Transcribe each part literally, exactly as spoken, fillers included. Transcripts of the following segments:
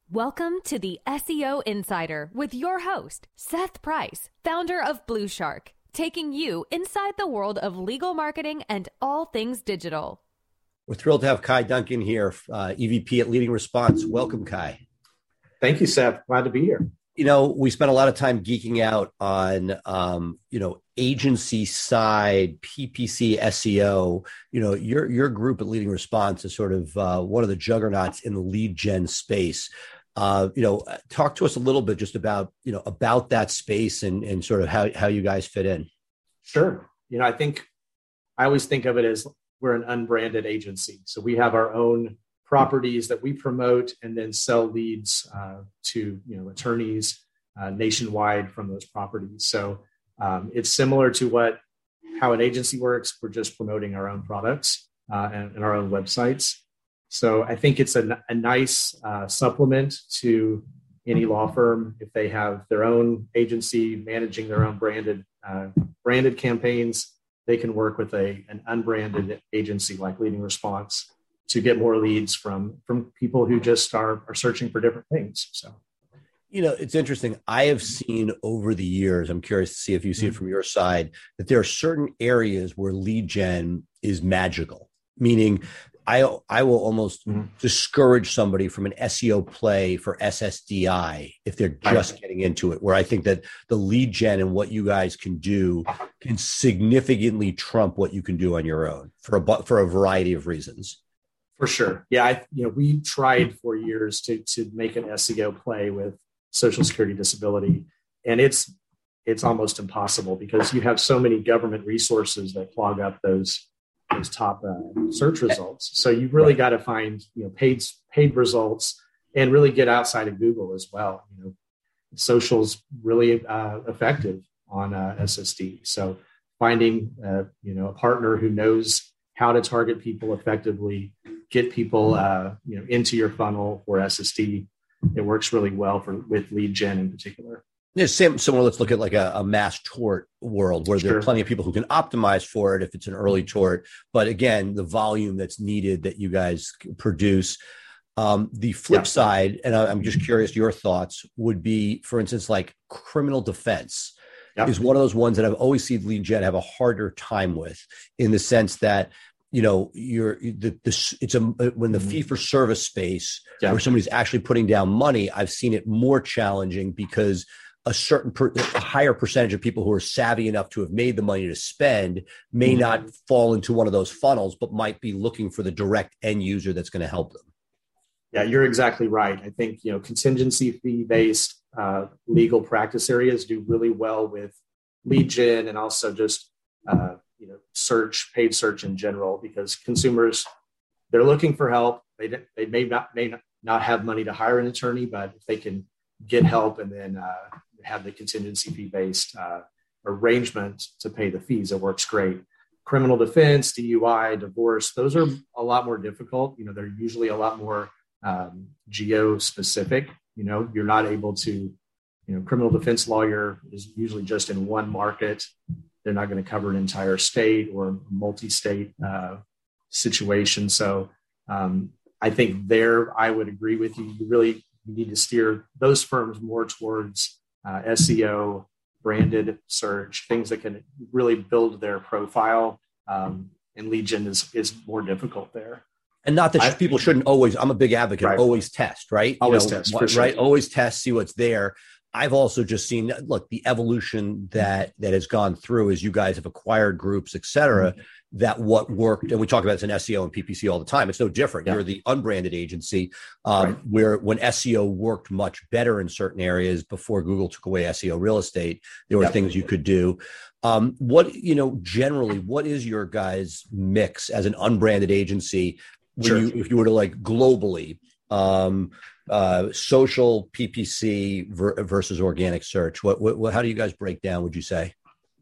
Welcome to the S E O Insider with your host, Seth Price, founder of Blue Shark, taking you inside the world of legal marketing and all things digital. We're thrilled to have Kai Duncan here, uh, E V P at Leading Response. Welcome, Kai. Thank you, Seth. Glad to be here. You know, we spent a lot of time geeking out on, um, you know, agency side, P P C, S E O. You know, your your group at Leading Response is sort of uh, one of the juggernauts in the lead gen space. Uh, you know, talk to us a little bit just about, you know, about that space and, and sort of how, how you guys fit in. Sure. You know, I think I always think of it as we're an unbranded agency. So we have our own properties that we promote and then sell leads uh, to, you know, attorneys uh, nationwide from those properties. So um, it's similar to what, how an agency works. We're just promoting our own products uh, and, and our own websites. So I think it's a, a nice uh, supplement to any law firm if they have their own agency managing their own branded uh, branded campaigns. They can work with a an unbranded agency like Leading Response to get more leads from from people who just are are searching for different things. So, you know, it's interesting. I have seen over the years, I'm curious to see if you see it from your side, that there are certain areas where lead gen is magical, meaning I I will almost mm-hmm. discourage somebody from an S E O play for S S D I if they're just getting into it, where I think that the lead gen and what you guys can do can significantly trump what you can do on your own for a, for a variety of reasons. For sure. Yeah. I, you know, we tried for years to, to make an S E O play with Social Security disability, and it's, it's almost impossible because you have so many government resources that clog up those those top uh, search results. So you really right. got to find, you know, paid, paid results and really get outside of Google as well. You know, social's really uh, effective on uh, S S D. So finding, uh, you know, a partner who knows how to target people effectively, get people, uh, you know, into your funnel for S S D. It works really well for with lead gen in particular. There's same, similar, let's look at like a, a mass tort world where sure. there are plenty of people who can optimize for it if it's an early tort. But again, the volume that's needed that you guys produce. Um, the flip yeah. side, and I, I'm just curious, your thoughts would be, for instance, like criminal defense yeah. is one of those ones that I've always seen lead gen have a harder time with, in the sense that, you know, you're the, the it's a when the fee for service space yeah. where somebody's actually putting down money, I've seen it more challenging because a certain per, a higher percentage of people who are savvy enough to have made the money to spend may mm-hmm. not fall into one of those funnels, but might be looking for the direct end user that's going to help them. Yeah, you're exactly right. I think, you know, contingency fee based uh, legal practice areas do really well with lead gen and also just, uh, you know, search, paid search in general, because consumers, they're looking for help. They they may not may not have money to hire an attorney, but if they can get help and then uh, have the contingency fee based uh, arrangement to pay the fees, it works great. Criminal defense, D U I, divorce, those are a lot more difficult. You know, they're usually a lot more um, geo specific. You know, you're not able to, you know, criminal defense lawyer is usually just in one market. They're not going to cover an entire state or multi-state uh, situation. So um, I think there, I would agree with you. You really need to steer those firms more towards uh, S E O, branded search, things that can really build their profile. Um, and lead gen is, is more difficult there. And not that I, people shouldn't always, I'm a big advocate, right. always test, right? Always you know, test, what, for sure. right? Always test, see what's there. I've also just seen, look, the evolution that that has gone through as you guys have acquired groups, et cetera, mm-hmm. that what worked, and we talk about this in S E O and P P C all the time. It's no different. Yeah. You're the unbranded agency um, right. where when S E O worked much better in certain areas before Google took away S E O real estate, there were yeah. things you could do. Um, what, you know, generally, what is your guys' mix as an unbranded agency when sure. you, if you were to like globally, um, uh, social P P C ver- versus organic search? What, what, how do you guys break down, would you say?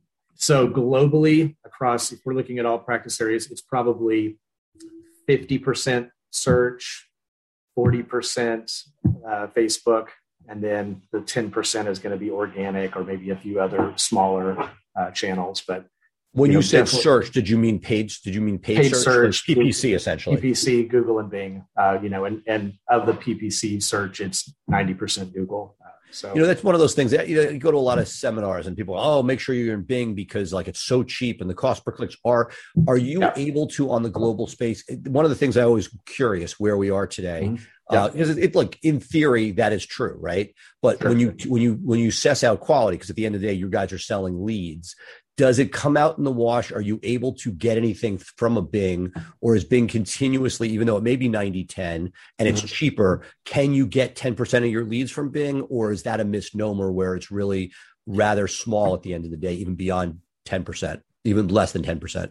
So globally across, if we're looking at all practice areas, it's probably fifty percent search, forty percent uh, Facebook, and then the ten percent is going to be organic or maybe a few other smaller uh, channels. But When you, you know, said search, did you mean paid? Did you mean paid, paid search? search? P P C essentially. P P C, Google, and Bing. Uh, you know, and and of the P P C search, it's ninety percent Google. Uh, so you know, that's one of those things that you know, you go to a lot of seminars and people, oh, make sure you're in Bing because like it's so cheap and the cost per clicks are. Are you yeah. able to on the global space? One of the things I always curious where we are today. Mm-hmm. Yeah. Uh, because it, it like in theory that is true, right? But sure. when you when you when you assess out quality, because at the end of the day, you guys are selling leads. Does it come out in the wash? Are you able to get anything from a Bing, or is Bing continuously, even though it may be ninety ten and it's mm-hmm. cheaper, can you get ten percent of your leads from Bing, or is that a misnomer where it's really rather small at the end of the day, even beyond ten percent, even less than ten percent?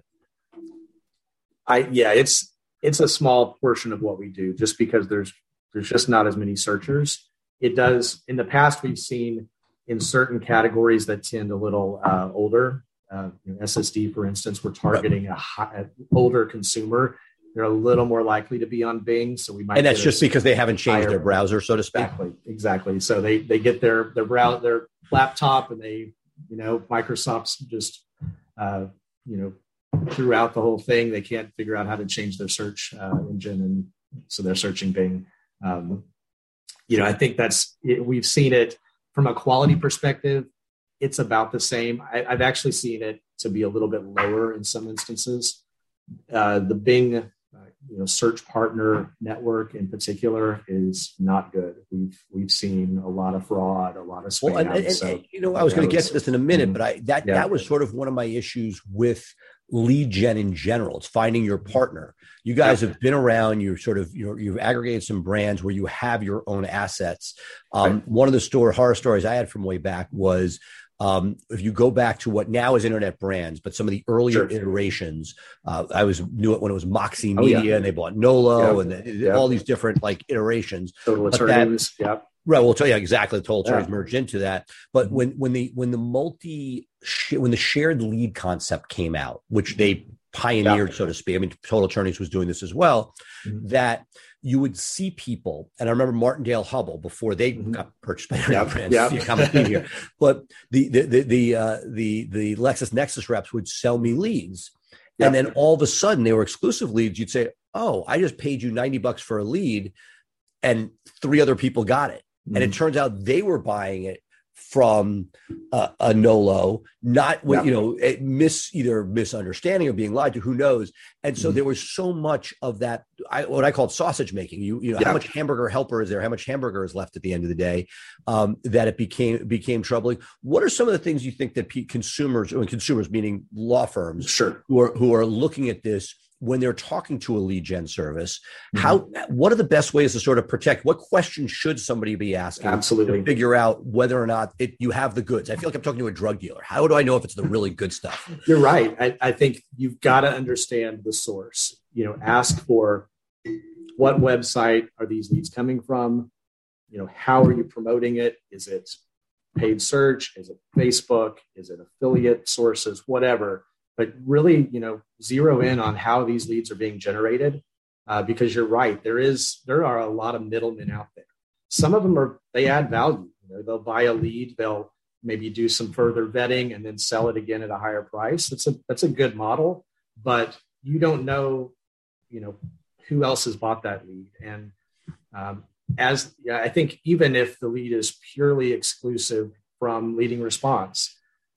I yeah, it's it's a small portion of what we do, just because there's there's just not as many searchers. It does in the past we've seen in certain categories that tend a little uh, older. Uh, you know, S S D, for instance, we're targeting a high, an older consumer. They're a little more likely to be on Bing, so we might. And that's just because they haven't changed higher, their browser, so to speak. Exactly, exactly. So they they get their their browser, their laptop, and they, you know, Microsoft's just, uh, you know, throughout the whole thing, they can't figure out how to change their search uh, engine, and so they're searching Bing. Um, you know, I think that's it, we've seen it from a quality perspective. It's about the same. I, I've actually seen it to be a little bit lower in some instances. Uh, the Bing, uh, you know, search partner network in particular is not good. We've we've seen a lot of fraud, a lot of spam. Well, and, and, so, and, you know, I was going to get to this in a minute, but I that yeah. that was sort of one of my issues with lead gen in general. It's finding your partner. You guys yeah. have been around. You're sort of you're, you've aggregated some brands where you have your own assets. Um, right. One of the store horror stories I had from way back was. Um, if you go back to what now is Internet Brands, but some of the earlier sure. iterations, uh, I was knew it when it was Moxie Media, oh, yeah. and they bought Nolo, yeah. and the, yeah. all these different like iterations. Total Attorneys, yeah. Right. We'll tell you exactly. Total Attorneys yeah. merged into that. But when when the when the multi when the shared lead concept came out, which they pioneered, yeah. so to speak. I mean, Total Attorneys was doing this as well. Mm-hmm. That you would see people, and I remember Martindale Hubbell before they mm-hmm. got purchased by Internet Brands. Yep. See a common theme here. But the the the the, uh, the the LexisNexis reps would sell me leads, yep. and then all of a sudden they were exclusive leads. You'd say, "Oh, I just paid you ninety bucks for a lead," and three other people got it, mm-hmm. and it turns out they were buying it from uh, a Nolo, not with, yeah. you know, it mis either misunderstanding or being lied to, who knows. And so mm-hmm. there was so much of that, I, what I called sausage making. You, you know, yeah. how much hamburger helper is there? How much hamburger is left at the end of the day? Um, that it became became troubling. What are some of the things you think that p- consumers, or consumers meaning law firms, sure, who are who are looking at this when they're talking to a lead gen service, mm-hmm. how, what are the best ways to sort of protect? What questions should somebody be asking Absolutely. to figure out whether or not it, you have the goods? I feel like I'm talking to a drug dealer. How do I know if it's the really good stuff? You're right. I, I think you've got to understand the source. You know, ask for what website are these leads coming from? You know, how are you promoting it? Is it paid search? Is it Facebook? Is it affiliate sources? Whatever. But really, you know, zero in on how these leads are being generated, uh, because you're right. There is, there are a lot of middlemen out there. Some of them are, they add value. You know, they'll buy a lead, they'll maybe do some further vetting and then sell it again at a higher price. That's a, that's a good model, but you don't know, you know, who else has bought that lead. And um, as yeah, I think even if the lead is purely exclusive from Leading Response,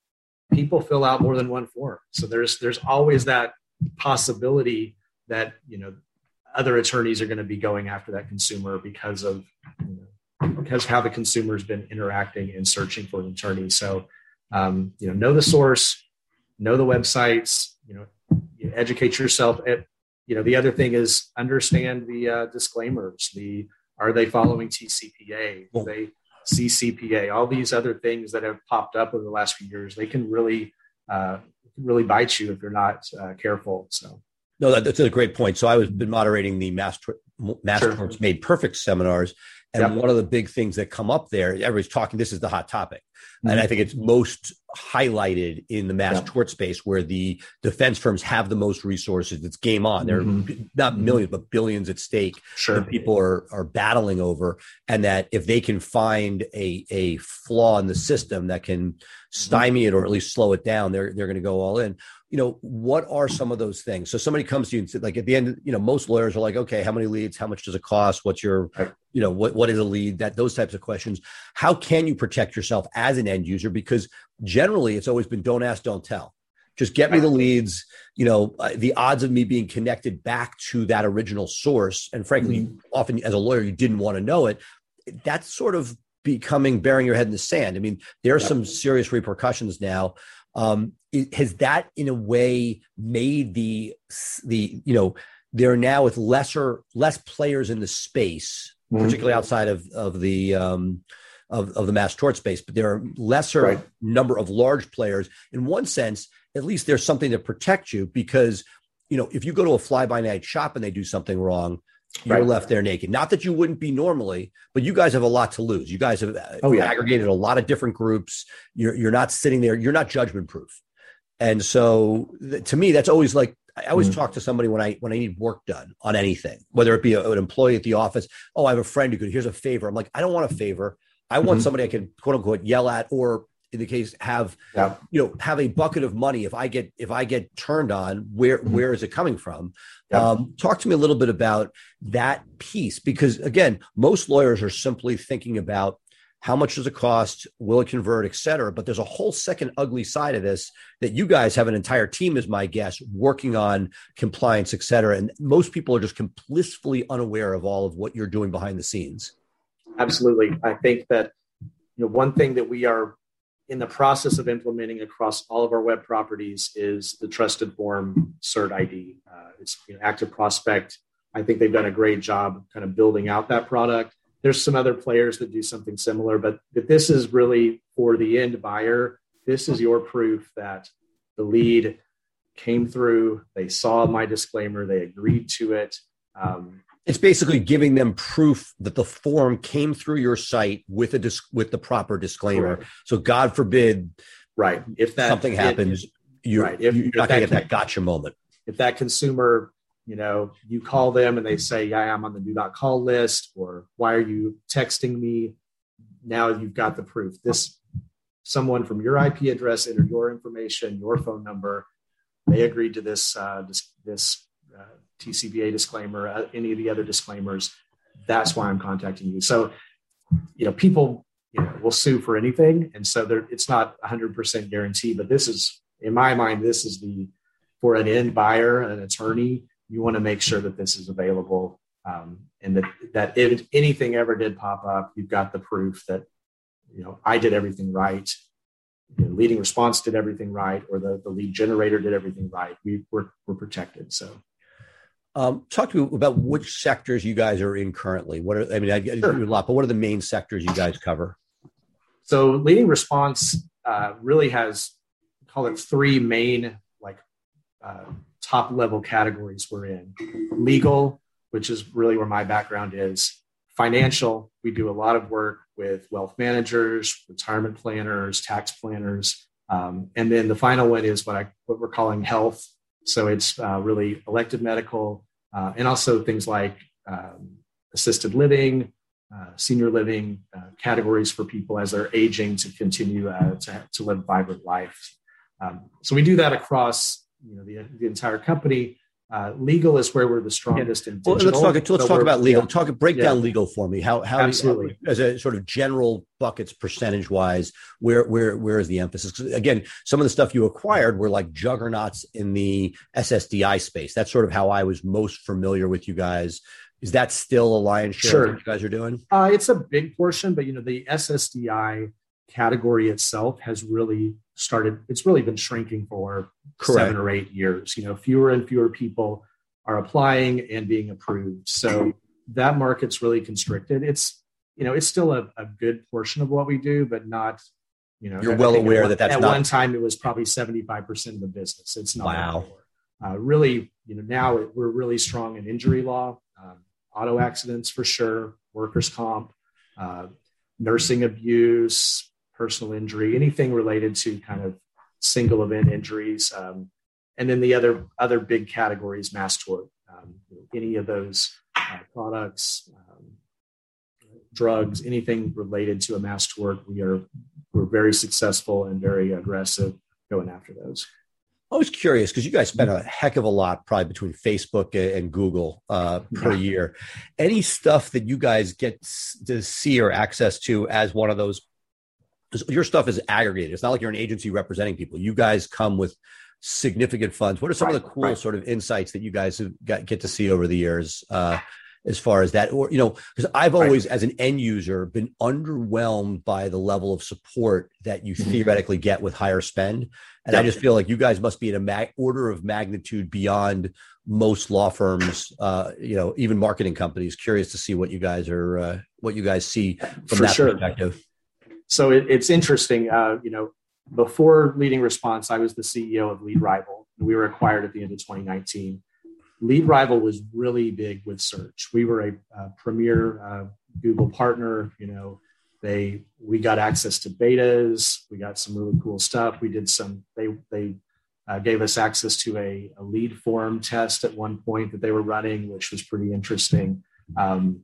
people fill out more than one form. So there's there's always that possibility that, you know, other attorneys are going to be going after that consumer because of, you know, because of how the consumer's been interacting and searching for an attorney. So, um, you know, know the source, know the websites, you know, you educate yourself. At, you know, the other thing is understand the uh, disclaimers. The are they following T C P A? Do they C C P A, all these other things that have popped up over the last few years, they can really, uh, really bite you if you're not uh, careful. So, no, that, that's a great point. So I was been moderating the Master Master Sure. Made Perfect seminars, and Yep. one of the big things that come up there, everybody's talking. This is the hot topic, Mhm. and I think it's most highlighted in the mass Yep. tort space, where the defense firms have the most resources. It's game on. There are Mhm. not Mhm. millions, but billions at stake. Sure. That people are are battling over, and that if they can find a a flaw in the system that can stymie it or at least slow it down, they're they're going to go all in. you know, what are some of those things? So somebody comes to you and said, like at the end, you know, most lawyers are like, okay, how many leads? How much does it cost? What's your, you know, what, what is a lead? That those types of questions. How can you protect yourself as an end user? Because generally it's always been don't ask, don't tell. Just get me the leads, you know, uh, the odds of me being connected back to that original source. And frankly, mm-hmm. often as a lawyer, you didn't want to know it. That's sort of becoming burying your head in the sand. I mean, there are some serious repercussions now. Um, it, has that in a way made the, the, you know, there are now with lesser, less players in the space, mm-hmm. particularly outside of, of the, um, of, of the mass tort space, but there are lesser right. number of large players. In one sense, at least there's something to protect you because, you know, if you go to a fly-by-night shop and they do something wrong, you're right. left there naked. Not that you wouldn't be normally, but you guys have a lot to lose. You guys have oh, yeah. aggregated a lot of different groups. You're you're not sitting there. You're not judgment proof. And so th- to me, that's always like, I always mm-hmm. talk to somebody when I when I need work done on anything, whether it be a, an employee at the office. Oh, I have a friend who could, here's a favor. I'm like, I don't want a favor. I want mm-hmm. somebody I can quote unquote yell at, or in the case have, yeah. you know, have a bucket of money. If I get, if I get turned on, where, mm-hmm. where is it coming from? Yeah. Um, talk to me a little bit about that piece, because again, most lawyers are simply thinking about how much does it cost? Will it convert, et cetera? But there's a whole second ugly side of this that you guys have an entire team, is my guess, working on compliance, et cetera. And most people are just blissfully unaware of all of what you're doing behind the scenes. Absolutely. I think that, you know, one thing that we are in the process of implementing across all of our web properties is the Trusted Form Cert I D. Uh, it's you know, Active Prospect. I think they've done a great job kind of building out that product. There's some other players that do something similar, but, but this is really for the end buyer. This is your proof that the lead came through. They saw my disclaimer. They agreed to it. Um, It's basically giving them proof that the form came through your site with a dis- with the proper disclaimer. Correct. So God forbid, right? If that something happens, it, you, right. if, you're if not going to get that gotcha moment. If that consumer, you know, you call them and they say, "Yeah, I'm on the do not call list," or "Why are you texting me?" Now you've got the proof. This someone from your I P address entered your information, your phone number. They agreed to this. Uh, this this. Uh, T C V A disclaimer, uh, any of the other disclaimers. That's why I'm contacting you. So, you know, people, you know, will sue for anything. And so there, it's not a hundred percent guarantee, but this is, in my mind, this is the, for an end buyer, an attorney, you want to make sure that this is available. Um, and that, that if anything ever did pop up, you've got the proof that, you know, I did everything right. You know, leading response did everything right, or the, the lead generator did everything right. We were, we're protected. So. Um, talk to me about which sectors you guys are in currently. What are, I mean, I get sure. a lot, but what are the main sectors you guys cover? So leading response uh, really has, call it three main, like uh, top level categories we're in. Legal, which is really where my background is. Financial, we do a lot of work with wealth managers, retirement planners, tax planners. Um, and then the final one is what I, what we're calling health. So it's uh, really elective medical, uh, and also things like um, assisted living, uh, senior living, uh, categories for people as they're aging to continue uh, to, to live a vibrant life. Um, so we do that across you know the, the entire company. Uh, legal is where we're the strongest yeah. in digital. Well, let's talk. Let's so talk about legal. Yeah. Talk. Break yeah. down legal for me. How? How? Absolutely. How, as a sort of general buckets, percentage wise, where where where is the emphasis? 'Cause again, some of the stuff you acquired were like juggernauts in the S S D I space. That's sort of how I was most familiar with you guys. Is that still a lion's share sure. of what you guys are doing? Uh, it's a big portion, but you know the S S D I category itself has really started, it's really been shrinking for Correct. seven or eight years. You know, fewer and fewer people are applying and being approved. So that market's really constricted. It's, you know, it's still a, a good portion of what we do, but not, you know, you're well aware at, that that's at not... one time it was probably seventy-five percent of the business. It's not. Wow. Uh, really, you know, now it, we're really strong in injury law, um, auto accidents for sure, workers' comp, uh, nursing abuse, personal injury, anything related to kind of single event injuries. Um, and then the other other big categories, mass tort, um, any of those uh, products, um, drugs, anything related to a mass tort, we are we're very successful and very aggressive going after those. I was curious because you guys spend a heck of a lot probably between Facebook and Google uh, per yeah. year. Any stuff that you guys get to see or access to as one of those? Your stuff is aggregated. It's not like you're an agency representing people. You guys come with significant funds. What are some right, of the cool right. sort of insights that you guys have got, get to see over the years uh, as far as that? Or, you know, because I've always, right. as an end user, been underwhelmed by the level of support that you mm-hmm. theoretically get with higher spend. And yeah. I just feel like you guys must be in a mag- order of magnitude beyond most law firms, uh, you know, even marketing companies. Curious to see what you guys are, uh, what you guys see from For that sure. perspective. So it, it's interesting, uh, you know, before Leading Response, I was the C E O of Lead Rival. We were acquired at the end of twenty nineteen. Lead Rival was really big with search. We were a, a premier uh, Google partner. You know, they we got access to betas. We got some really cool stuff. We did some. They they uh, gave us access to a, a lead form test at one point that they were running, which was pretty interesting. Um,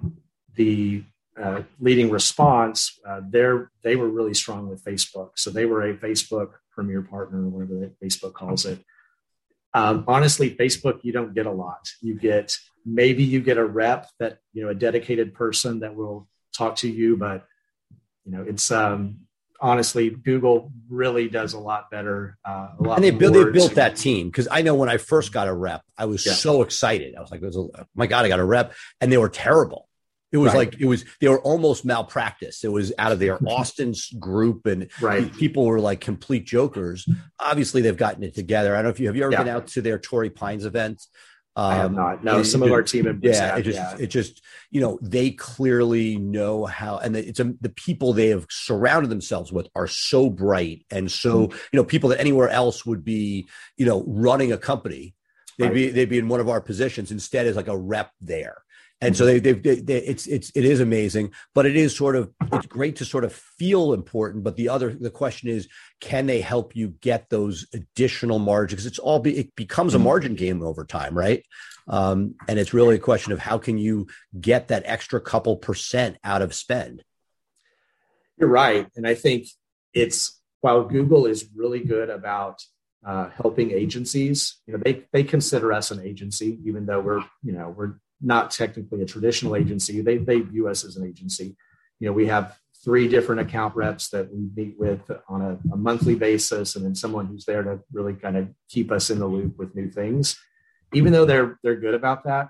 the Uh, Leading Response, uh, they're, they were really strong with Facebook. So they were a Facebook premier partner, or whatever Facebook calls it. Um, honestly, Facebook, you don't get a lot. You get, maybe you get a rep that, you know, a dedicated person that will talk to you, but, you know, it's um, honestly, Google really does a lot better. Uh, a lot and they, build, they built to, that team. Cause I know when I first got a rep, I was yeah. so excited. I was like, oh my God, I got a rep, and they were terrible. It was right. like, it was, they were almost malpractice. It was out of their Austin's group, and right. people were like complete jokers. Obviously they've gotten it together. I don't know if you, have you ever yeah. been out to their Torrey Pines event? Um, I have not. No, some of our team members yeah, have, it just, yeah. it just, you know, they clearly know how, and it's a, the people they have surrounded themselves with are so bright. And so, mm-hmm. you know, people that anywhere else would be, you know, running a company, they'd right. be, they'd be in one of our positions instead as like a rep there. And so they, they, they, they, it's, it's, it is amazing, but it is sort of, it's great to sort of feel important. But the other, the question is, can they help you get those additional margins? Because it's all, be, it becomes a margin game over time, right? Um, and it's really a question of how can you get that extra couple percent out of spend? You're right. And I think it's, while Google is really good about uh, helping agencies, you know, they, they consider us an agency, even though we're, you know, we're not technically a traditional agency. They they view us as an agency. You know, we have three different account reps that we meet with on a, a monthly basis, and then someone who's there to really kind of keep us in the loop with new things. Even though they're they're good about that,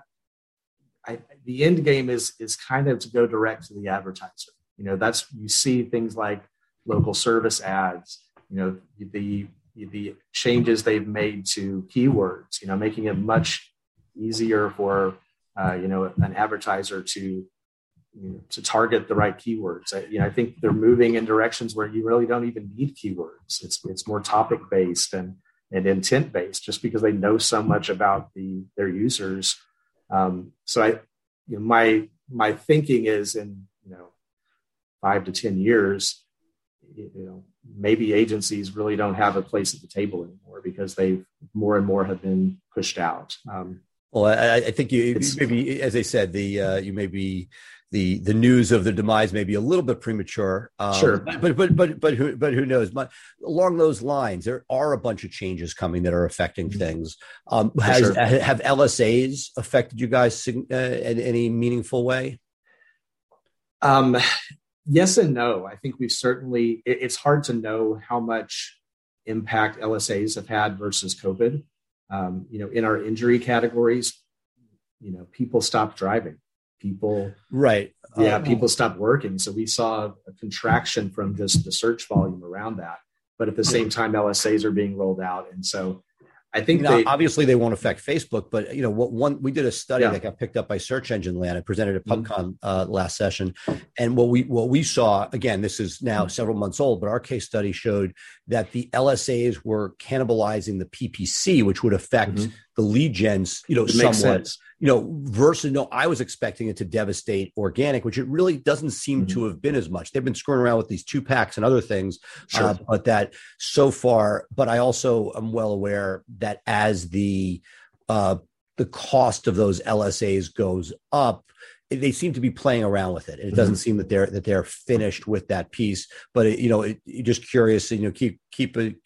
I, the end game is is kind of to go direct to the advertiser. You know, that's, you see things like local service ads. You know, the the changes they've made to keywords. You know, making it much easier for Uh, you know, an advertiser to, you know, to target the right keywords. I, you know, I think they're moving in directions where you really don't even need keywords. It's it's more topic based and and intent based, just because they know so much about the their users. Um, so I, you know, my my thinking is, in you know five to ten years, you know, maybe agencies really don't have a place at the table anymore because they've more and more have been pushed out. Um, Well, I, I think you maybe, as I said, the uh, you may be the the news of the demise may be a little bit premature. Um, sure, but but but but who but who knows? But along those lines, there are a bunch of changes coming that are affecting things. Um, has sure. have L S As affected you guys uh, in any meaningful way? Um, yes and no. I think we've certainly. It, it's hard to know how much impact L S As have had versus COVID. Um, you know, in our injury categories, you know, people stopped driving. People, right? Yeah, um, people stopped working. So we saw a contraction from just the search volume around that. But at the same time, L S As are being rolled out, and so I think now, they, obviously they won't affect Facebook. But you know, what one we did a study yeah. that got picked up by Search Engine Land. I presented at PubCon uh, last session, and what we what we saw, again, this is now several months old, but our case study showed that the L S As were cannibalizing the P P C, which would affect mm-hmm. the lead gens, you know, it makes somewhat. sense. You know, versus no, I was expecting it to devastate organic, which it really doesn't seem mm-hmm. to have been as much. They've been screwing around with these two packs and other things, sure. uh, but that so far. But I also am well aware that as the uh, the cost of those L S As goes up, they seem to be playing around with it. And it doesn't mm-hmm. seem that they're that they're finished with that piece. But it, you know, it, you're just curious, you know, keep keep a, you know.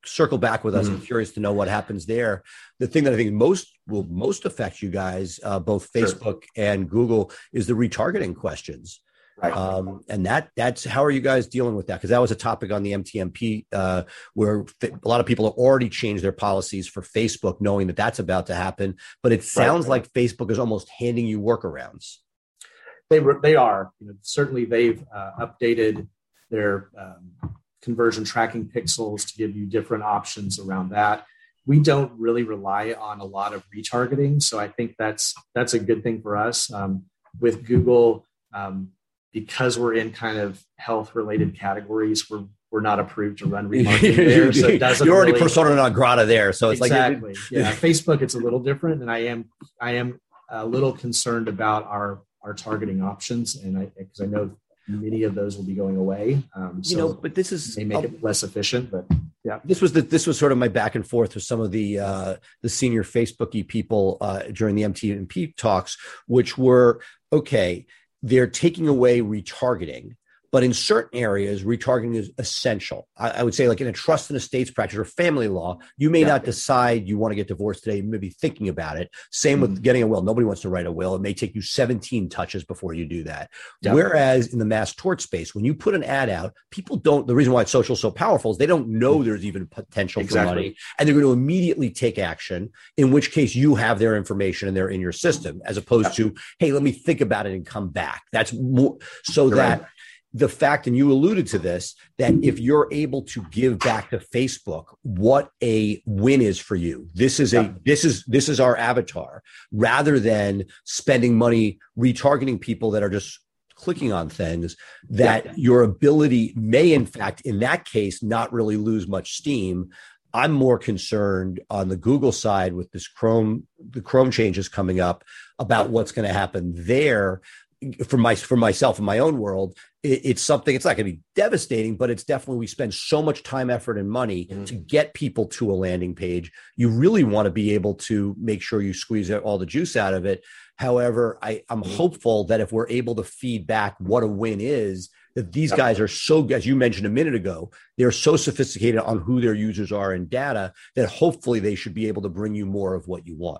circle back with us. Mm-hmm. I'm curious to know what happens there. The thing that I think most will most affect you guys, uh, both Facebook sure. and Google, is the retargeting questions. Right. Um, and that that's how are you guys dealing with that? Because that was a topic on the M T M P uh, where a lot of people have already changed their policies for Facebook, knowing that that's about to happen. But it sounds right. like Facebook is almost handing you workarounds. They they are. You know, certainly they've uh, updated their um, conversion tracking pixels to give you different options around that. We don't really rely on a lot of retargeting, so I think that's that's a good thing for us. Um, with Google. Um, Because we're in kind of health-related categories, we're we're not approved to run remarketing there. So it doesn't. You're already really, persona non grata there, so it's exactly. like yeah. Facebook, it's a little different, and I am I am a little concerned about our our targeting options, and I because I know many of those will be going away. Um, so you know, but this is they make it less efficient, but yeah. This was the this was sort of my back and forth with some of the uh, the senior Facebooky people uh, during the M T M P talks, which were okay. They're taking away retargeting, but in certain areas, retargeting is essential. I, I would say like in a trust and estates practice or family law, you may yeah. not decide you want to get divorced today. You may be thinking about it. Same mm-hmm. with getting a will. Nobody wants to write a will. It may take you seventeen touches before you do that. Yeah. Whereas in the mass tort space, when you put an ad out, people don't, the reason why social is so powerful is they don't know there's even potential exactly. for money, and they're going to immediately take action, in which case you have their information and they're in your system, as opposed yeah. to, hey, let me think about it and come back. That's more so You're that right. the fact, and you alluded to this, that if you're able to give back to Facebook what a win is for you, this is a this is this is our avatar, rather than spending money retargeting people that are just clicking on things, that yeah. your ability may, in fact, in that case, not really lose much steam. I'm more concerned on the Google side with this Chrome, the Chrome changes coming up, about what's going to happen there. For my for myself in my own world, it, it's something. It's not going to be devastating, but it's definitely, we spend so much time, effort, and money mm-hmm. to get people to a landing page. You really want to be able to make sure you squeeze all the juice out of it. However, I, I'm mm-hmm. hopeful that if we're able to feed back what a win is, that these yep. guys are so, as you mentioned a minute ago, they're so sophisticated on who their users are and data that hopefully they should be able to bring you more of what you want.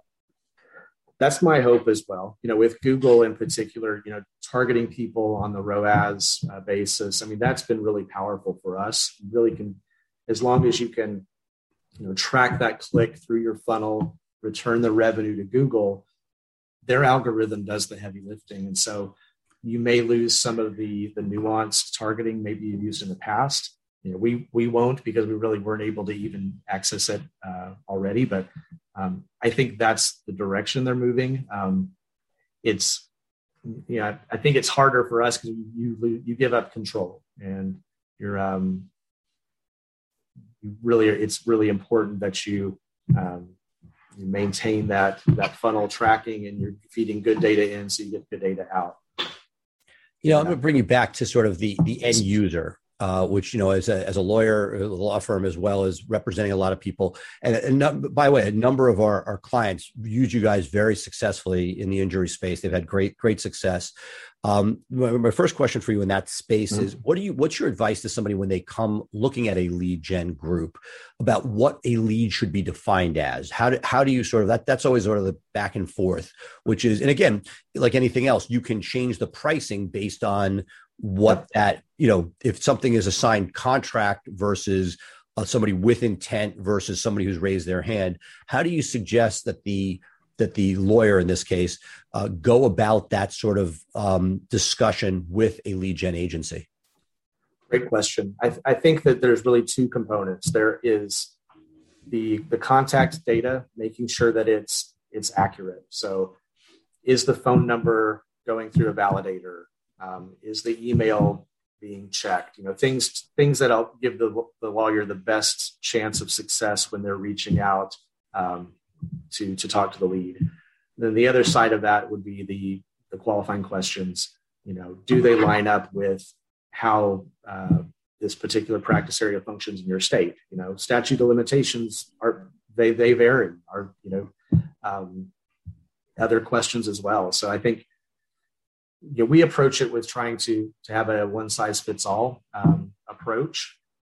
That's my hope as well. You know, with Google in particular, you know, targeting people on the R O A S uh, basis. I mean, that's been really powerful for us. You really can, as long as you can, you know, track that click through your funnel, return the revenue to Google, their algorithm does the heavy lifting. And so you may lose some of the, the nuanced targeting maybe you've used in the past. You know, we we won't, because we really weren't able to even access it uh, already. But um, I think that's the direction they're moving. Um, it's, you know, I think it's harder for us because you you give up control, and you're um, you really it's really important that you um, you maintain that that funnel tracking, and you're feeding good data in so you get good data out. You know, I'm going to bring you back to sort of the the end user. Uh, which, you know, as a, as a lawyer, a law firm, as well as representing a lot of people. And, and by the way, a number of our, our clients use you guys very successfully in the injury space. They've had great, great success. Um, my, my first question for you in that space mm-hmm. is, what do you, what's your advice to somebody when they come looking at a lead gen group about what a lead should be defined as? How do, how do you sort of, that, that's always sort of the back and forth, which is, and again, like anything else, you can change the pricing based on what that, you know, if something is a signed contract versus uh, somebody with intent versus somebody who's raised their hand. How do you suggest that the that the lawyer in this case uh, go about that sort of um, discussion with a lead gen agency? Great question. I, th- I think that there's really two components. There is the the contact data, making sure that it's it's accurate. So, is the phone number going through a validator? Um, is the email being checked? You know, things things that'll give the the lawyer the best chance of success when they're reaching out um, to to talk to the lead. And then the other side of that would be the the qualifying questions. You know, do they line up with how uh, this particular practice area functions in your state? You know, statute of limitations are they they vary. Are you know um, other questions as well. So I think. You know, we approach it with trying to to have a one size fits all um, approach,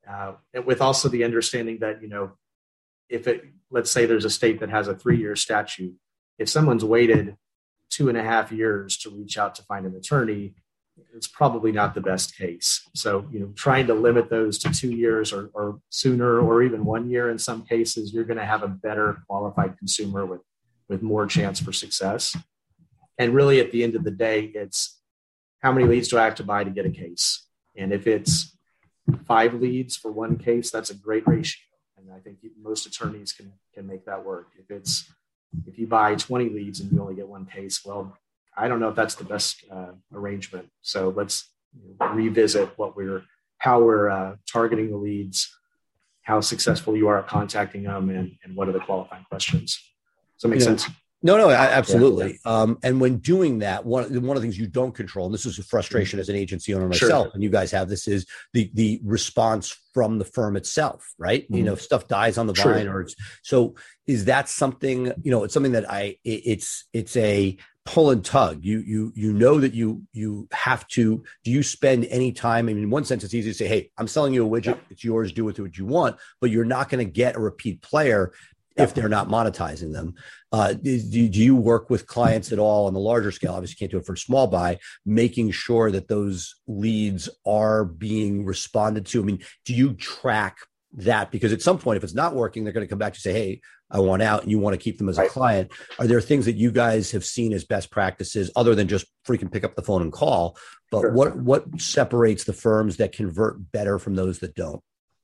uh, and with also the understanding that, you know, if it, let's say there's a state that has a three-year statute, if someone's waited two and a half years to reach out to find an attorney, it's probably not the best case. So, you know, trying to limit those to two years or, or sooner, or even one year in some cases, you're going to have a better qualified consumer with, with more chance for success. And really, at the end of the day, it's how many leads do I have to buy to get a case? And if it's five leads for one case, that's a great ratio. And I think most attorneys can can make that work. If it's if you buy twenty leads and you only get one case, well, I don't know if that's the best uh, arrangement. So let's you know, revisit what we're how we're uh, targeting the leads, how successful you are at contacting them, and, and what are the qualifying questions. Does that make you know, sense? No, no, absolutely. Yeah. Um, and when doing that, one, one of the things you don't control, and this is a frustration as an agency owner myself, Sure. and you guys have this, is the the response from the firm itself, right? Mm-hmm. You know, if stuff dies on the True. vine, or it's, so is that something, you know, it's something that I, it, it's, it's a pull and tug. You, you, you know that you, you have to, do you spend any time? I mean, in one sense, it's easy to say, hey, I'm selling you a widget. Yeah. It's yours, do with it what you want, but you're not going to get a repeat player if they're not monetizing them. Uh, do, do you work with clients at all on the larger scale? Obviously, you can't do it for small buy, making sure that those leads are being responded to. I mean, do you track that? Because at some point, if it's not working, they're going to come back to say, hey, I want out, and you want to keep them as a client. Are there things that you guys have seen as best practices other than just freaking pick up the phone and call? But sure. what, what separates the firms that convert better from those that don't?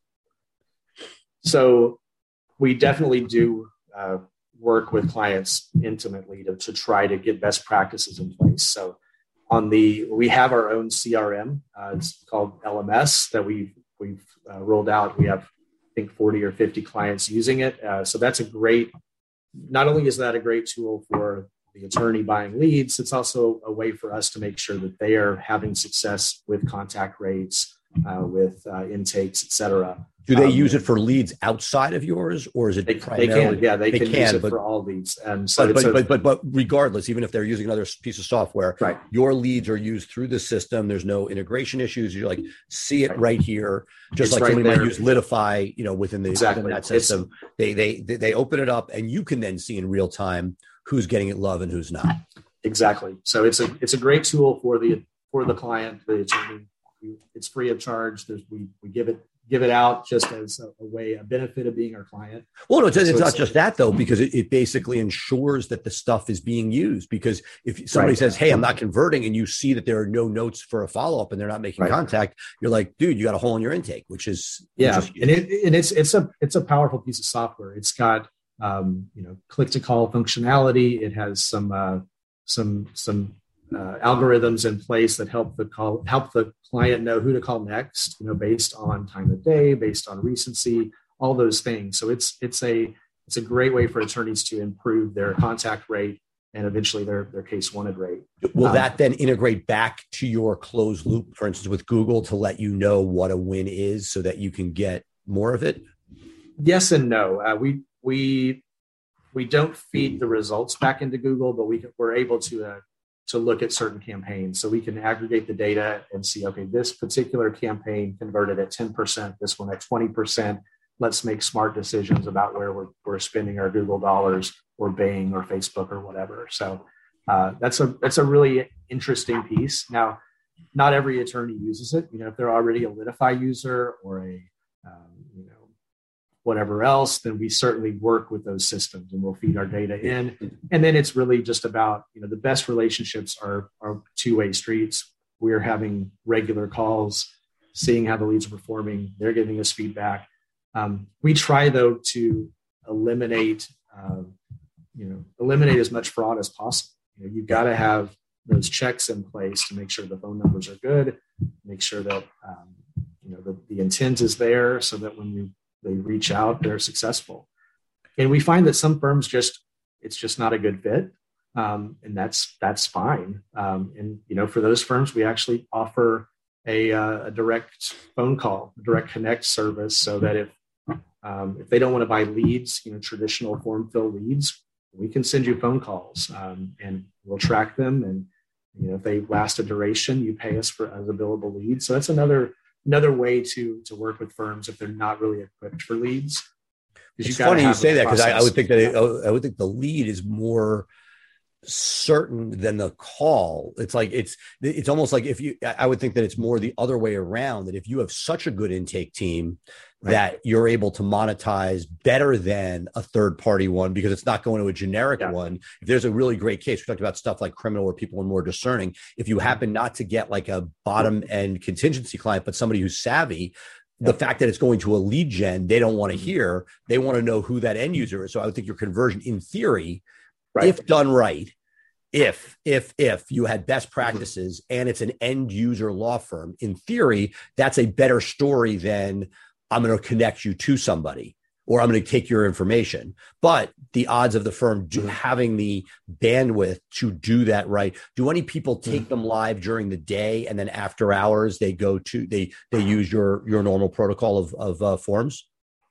So we definitely do uh, work with clients intimately to, to try to get best practices in place. So on the, we have our own C R M. Uh, it's called L M S that we've, we've uh, rolled out. We have, I think, forty or fifty clients using it. Uh, so that's a great, not only is that a great tool for the attorney buying leads, it's also a way for us to make sure that they are having success with contact rates, uh, with uh, intakes, et cetera. Do they um, use it for leads outside of yours, or is it they, primarily? They can, yeah, they, they can, can use it but, for all leads. And so, but, but, a, but, but, but regardless, even if they're using another piece of software, right. your leads are used through the system. There's no integration issues. You're like, see it right, right here, just it's like right somebody there. Might use Litify, you know, within the exactly. within that system. They, they they they open it up, and you can then see in real time who's getting it love and who's not. Exactly. So it's a it's a great tool for the for the client, the attorney. It's free of charge. There's we we give it. give it out just as a, a way, a benefit of being our client. Well, no, it's, so it's not just that though, because it, it basically ensures that the stuff is being used. Because if somebody right. says, hey, I'm not converting, and you see that there are no notes for a follow-up and they're not making right. contact, you're like, dude, you got a hole in your intake, which is, yeah. Which is, and it, and it's, it's a, it's a powerful piece of software. It's got, um, you know, click to call functionality. It has some, uh, some, some, Uh, algorithms in place that help the call help the client know who to call next, you know, based on time of day, based on recency, all those things. So it's it's a it's a great way for attorneys to improve their contact rate and eventually their their case wanted rate. Will um, that then integrate back to your closed loop, for instance, with Google, to let you know what a win is so that you can get more of it? Yes and no. Uh, we we we don't feed the results back into Google, but we can, we're able to. Uh, to look at certain campaigns. So we can aggregate the data and see, okay, this particular campaign converted at ten percent, this one at twenty percent. Let's make smart decisions about where we're, we're spending our Google dollars or Bing or Facebook or whatever. So uh, that's a that's a really interesting piece. Now, not every attorney uses it. You know, if they're already a Litify user or a, um, you know, whatever else, then we certainly work with those systems and we'll feed our data in. And then it's really just about, you know, the best relationships are, are two-way streets. We're having regular calls, seeing how the leads are performing. They're giving us feedback. Um, we try, though, to eliminate, uh, you know, eliminate as much fraud as possible. You know, you've got to have those checks in place to make sure the phone numbers are good, make sure that, um, you know, the, the intent is there so that when you they reach out, they're successful. And we find that some firms just, it's just not a good fit. Um, and that's, that's fine. Um, and, you know, for those firms, we actually offer a, uh, a direct phone call, a direct connect service so that if, um, if they don't want to buy leads, you know, traditional form fill leads, we can send you phone calls um, and we'll track them. And, you know, if they last a duration, you pay us for as a billable lead. So that's another another way to to work with firms if they're not really equipped for leads. It's funny you say that, because I, I would think that it, I would think the lead is more certain than the call. It's like it's it's almost like if you I would think that it's more the other way around, that if you have such a good intake team, right, that you're able to monetize better than a third party one, because it's not going to a generic yeah. one. If there's a really great case, we talked about stuff like criminal where people are more discerning. If you happen not to get like a bottom end contingency client, but somebody who's savvy, the fact that it's going to a lead gen, they don't want to hear. They want to know who that end user is. So I would think your conversion, in theory, right, if done right, if, if, if you had best practices and it's an end user law firm, in theory, that's a better story than I'm going to connect you to somebody or I'm going to take your information. But the odds of the firm do, having the bandwidth to do that right. Do any people take them live during the day and then after hours they go to, they, they use your, your normal protocol of, of uh, forms?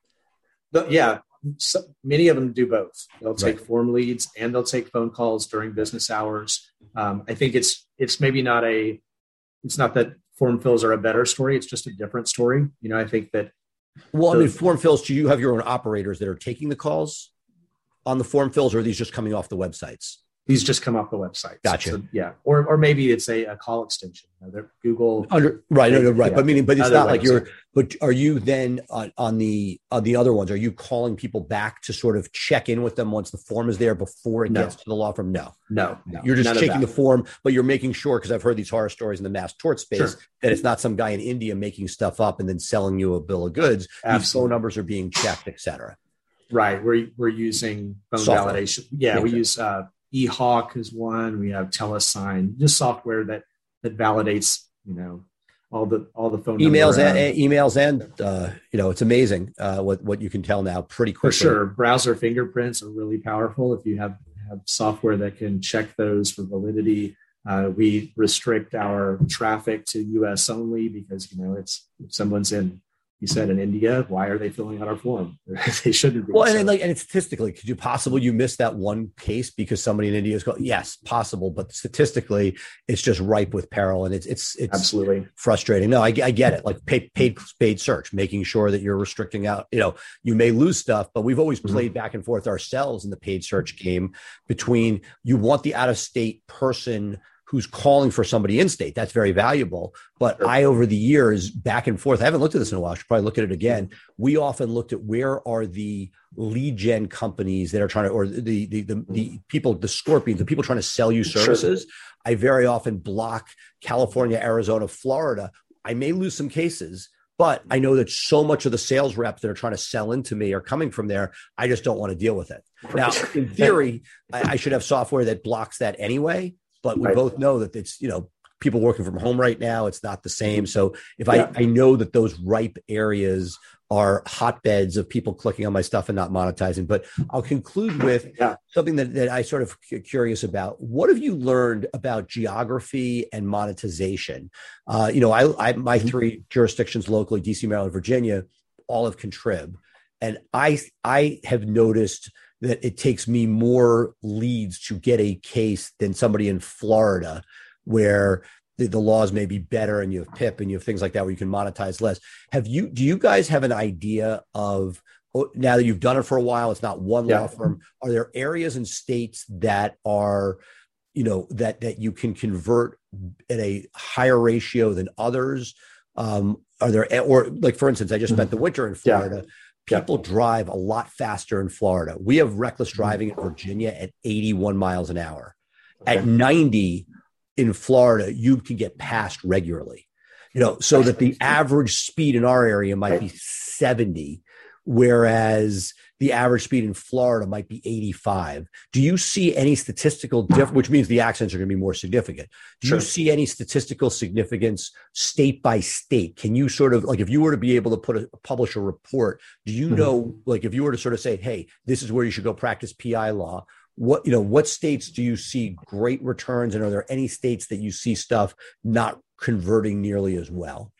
But yeah. So many of them do both. They'll take right. form leads and they'll take phone calls during business hours. Um, I think it's, it's maybe not a, it's not that form fills are a better story. It's just a different story. You know, I think that, Well, I mean, form fills, do you have your own operators that are taking the calls on the form fills, or are these just coming off the websites? These just come off the website. Gotcha. So, yeah. Or or maybe it's a, a call extension. You know, Google. Under, right. They, no, no, right. Yeah, but meaning, but it's not like you're, website. But are you then on, on the, on the other ones, are you calling people back to sort of check in with them once the form is there before it no. gets to the law firm? No, no, no you're just taking the form, but you're making sure, because I've heard these horror stories in the mass tort space, sure, that it's not some guy in India making stuff up and then selling you a bill of goods. Absolutely. These phone numbers are being checked, et cetera. Right. We're, we're using phone Software. validation. Yeah. yeah we use, uh, eHawk is one. We have TeleSign, just software that that validates, you know, all the all the phone emails number, and uh, emails and uh, you know, it's amazing uh, what what you can tell now pretty quickly. For sure, browser fingerprints are really powerful. If you have have software that can check those for validity, uh, we restrict our traffic to U S only, because you know it's if someone's in. You said in India, why are they filling out our form? They shouldn't be. Well, and, and like, and it's statistically, could you possibly you miss that one case because somebody in India is going? Yes, possible, but statistically, it's just ripe with peril, and it's it's it's absolutely frustrating. No, I, I get it. Like paid paid paid search, making sure that you're restricting out. You know, you may lose stuff, but we've always played mm-hmm. back and forth ourselves in the paid search game between you want the out of state person who's calling for somebody in state. That's very valuable. But sure. I, over the years, back and forth, I haven't looked at this in a while. I should probably look at it again. We often looked at where are the lead gen companies that are trying to, or the, the, the, the people, the scorpions, the people trying to sell you services. Sure. I very often block California, Arizona, Florida. I may lose some cases, but I know that so much of the sales reps that are trying to sell into me are coming from there. I just don't want to deal with it. Now, in theory, I, I should have software that blocks that anyway. But we right. both know that it's, you know, people working from home right now, it's not the same. So if yeah. I, I know that those ripe areas are hotbeds of people clicking on my stuff and not monetizing. But I'll conclude with yeah. something that, that I sort of curious about. What have you learned about geography and monetization? Uh, you know, I, I my three jurisdictions locally, D C, Maryland, Virginia, all have contrib. And I I have noticed that it takes me more leads to get a case than somebody in Florida, where the, the laws may be better and you have P I P and you have things like that where you can monetize less. Have you, do you guys have an idea of, now that you've done it for a while, it's not one yeah. law firm, are there areas and states that are, you know, that, that you can convert at a higher ratio than others? Um, are there, or like, for instance, I just spent the winter in Florida. Yeah. People yeah. drive a lot faster in Florida. We have reckless driving in Virginia at eighty-one miles an hour. Okay. At ninety in Florida, you can get passed regularly. You know, so that the average speed in our area might be seventy, whereas the average speed in Florida might be eighty-five. Do you see any statistical difference, which means the accidents are going to be more significant? Do sure. you see any statistical significance state by state? Can you sort of, like, if you were to be able to put a publish a report, do you mm-hmm. know, like, if you were to sort of say, hey, this is where you should go practice P I law, what, you know, what states do you see great returns? And are there any states that you see stuff not converting nearly as well?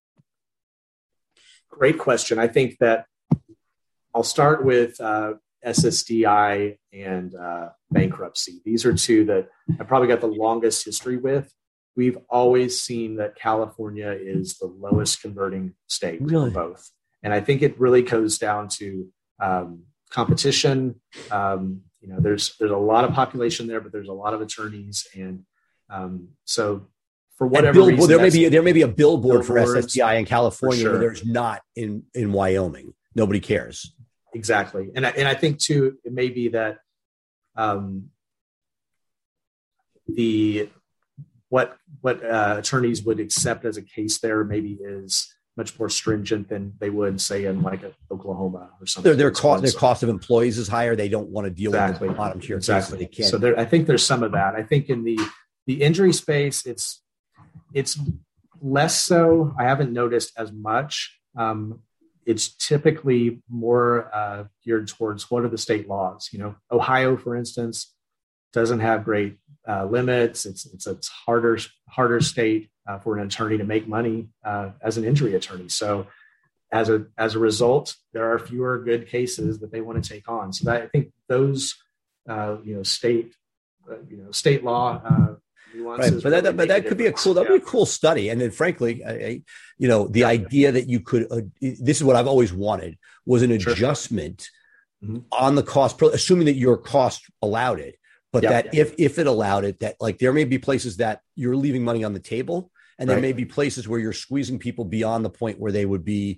Great question. I think that I'll start with uh, S S D I and uh, bankruptcy. These are two that I probably got the longest history with. we've always seen that California is the lowest converting state really? for both. And I think it really goes down to um, competition. Um, you know, there's there's a lot of population there, but there's a lot of attorneys, and um, so for whatever bill, reason, there may be there may be a billboard for S S D I in California, sure. where there's not in in Wyoming. Nobody cares. Exactly, and I, and I think too, it may be that um, the what what uh, attorneys would accept as a case there maybe is much more stringent than they would say in like a Oklahoma or something. Their their cost their cost of employees is higher. They don't want to deal exactly. with the bottom tier exactly. cases. They can't. So there, I think there's some of that. I think in the the injury space, it's it's less so. I haven't noticed as much. Um, it's typically more uh, geared towards what are the state laws. You know, Ohio, for instance, doesn't have great uh, limits. It's it's a harder harder state uh, for an attorney to make money uh, as an injury attorney. So as a as a result, there are fewer good cases that they want to take on. So that, I think those uh, you know state uh, you know state law. Uh, Right, but that, really but that could be a cool that would yeah. be a cool study. And then, frankly, I, I, you know, the yeah. idea that you could uh, this is what I've always wanted was an sure. adjustment mm-hmm. on the cost, assuming that your cost allowed it, but yeah, that yeah. if if it allowed it, that like there may be places that you're leaving money on the table, and right. there may be places where you're squeezing people beyond the point where they would be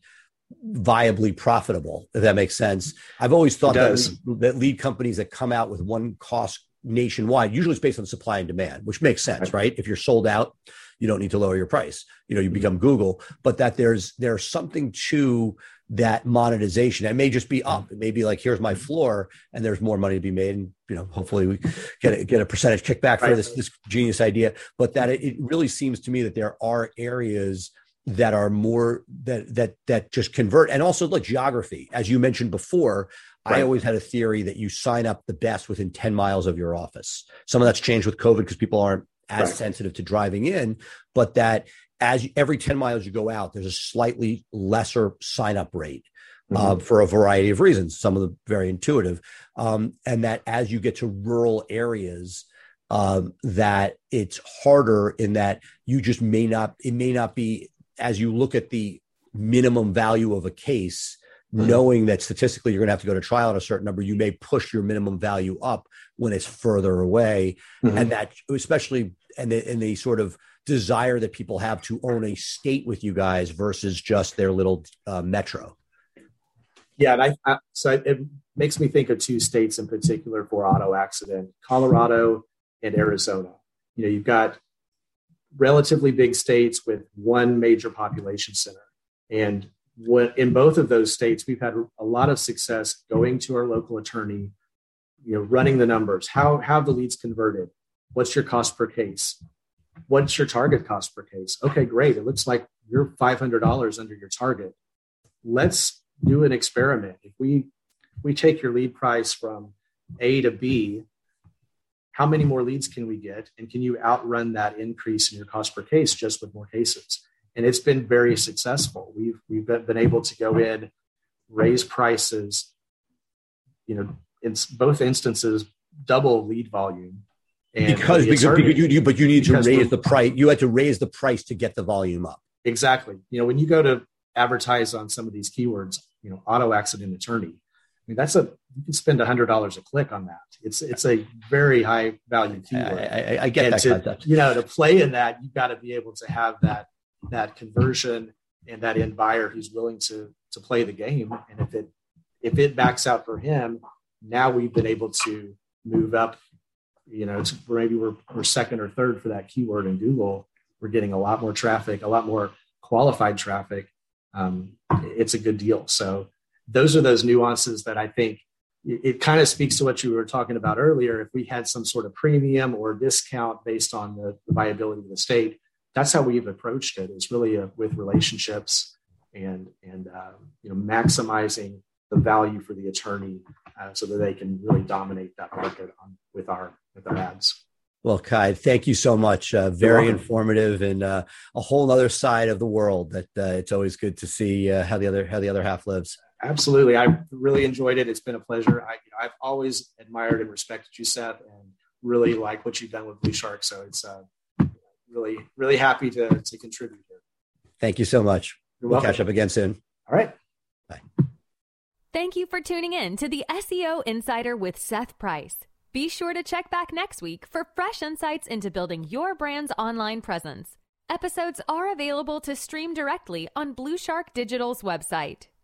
viably profitable. If that makes sense, I've always thought that that lead companies that come out with one cost nationwide, usually it's based on supply and demand, which makes sense, right? If you're sold out, you don't need to lower your price. You know, you become Google, but that there's there's something to that monetization. It may just be up. It may be like, here's my floor, and there's more money to be made. And you know, hopefully we get a, get a percentage kickback for right. this this genius idea. But that it, it really seems to me that there are areas that are more that that that just convert, and also like geography, as you mentioned before. Right. I always had a theory that you sign up the best within ten miles of your office. Some of that's changed with COVID because people aren't as right. sensitive to driving in, but that as every ten miles you go out, there's a slightly lesser sign up rate mm-hmm. uh, for a variety of reasons. Some of them very intuitive. Um, and that as you get to rural areas, um, that it's harder in that you just may not, it may not be, as you look at the minimum value of a case, mm-hmm. knowing that statistically you're going to have to go to trial at a certain number, you may push your minimum value up when it's further away. Mm-hmm. And that especially, and the, and the sort of desire that people have to own a state with you guys versus just their little uh, metro. Yeah. And I, I, so it makes me think of two states in particular for auto accident, Colorado and Arizona. You know, you've got relatively big states with one major population center. And what, in both of those states, we've had a lot of success going to our local attorney, you know, running the numbers. How, how have the leads converted? What's your cost per case? What's your target cost per case? Okay, great. It looks like you're five hundred dollars under your target. Let's do an experiment. If we, if we take your lead price from A to B, how many more leads can we get? And can you outrun that increase in your cost per case just with more cases? And it's been very successful. We've we've been able to go in, raise prices, you know, in both instances, double lead volume. And because, because, because you, you, but you need to raise the price. You had to raise the price to get the volume up. Exactly. You know, when you go to advertise on some of these keywords, you know, auto accident attorney, I mean, that's a, you can spend a hundred dollars a click on that. It's, it's a very high value keyword. I, I, I get and that to, concept. You know, to play in that, you've got to be able to have that, that conversion and that end buyer who's willing to, to play the game. And if it, if it backs out for him, now we've been able to move up, you know, it's maybe we're, we're second or third for that keyword in Google. We're getting a lot more traffic, a lot more qualified traffic. Um, it's a good deal. So those are those nuances that I think it, it kind of speaks to what you were talking about earlier. If we had some sort of premium or discount based on the, the viability of the state, that's how we've approached it. It's really a, with relationships and, and um, you know, maximizing the value for the attorney uh, so that they can really dominate that market on, with our with our ads. Well, Kai, thank you so much. Uh, very informative and uh, a whole other side of the world that uh, it's always good to see uh, how the other how the other half lives. Absolutely. I really enjoyed it. It's been a pleasure. I, you know, I've always admired and respected you, Seth, and really like what you've done with Blue Shark. So it's uh, really, really happy to, to contribute here. Thank you so much. You're we'll welcome. catch up again soon. All right. Bye. Thank you for tuning in to the S E O Insider with Seth Price. Be sure to check back next week for fresh insights into building your brand's online presence. Episodes are available to stream directly on Blue Shark Digital's website.